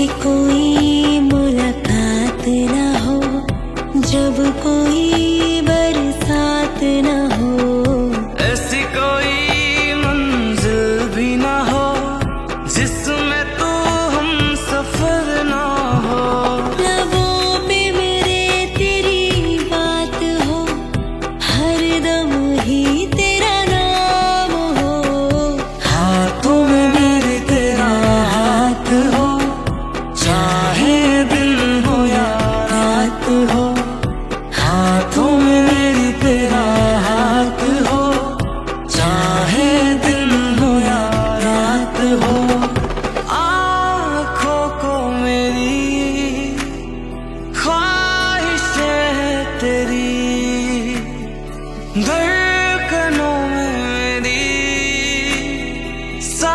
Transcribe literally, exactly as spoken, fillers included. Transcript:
ऐसी कोई मुलाकात ना हो जब कोई बरसात ना हो, ऐसी कोई मंजिल भी ना हो जिसमें तू हम सफर ना हो। लबों पे मेरे तेरी बात हो, हर दम ही तेरा नाम हो। हाथों में मेरे तेरा हाथ हो, चाहे दिन हो या रात हो। हाथों में मेरी तेरा हाथ हो, चाहे दिन हो या रात हो। आँखों को मेरी ख्वाहिशें हैं तेरी, धड़कनों में मेरी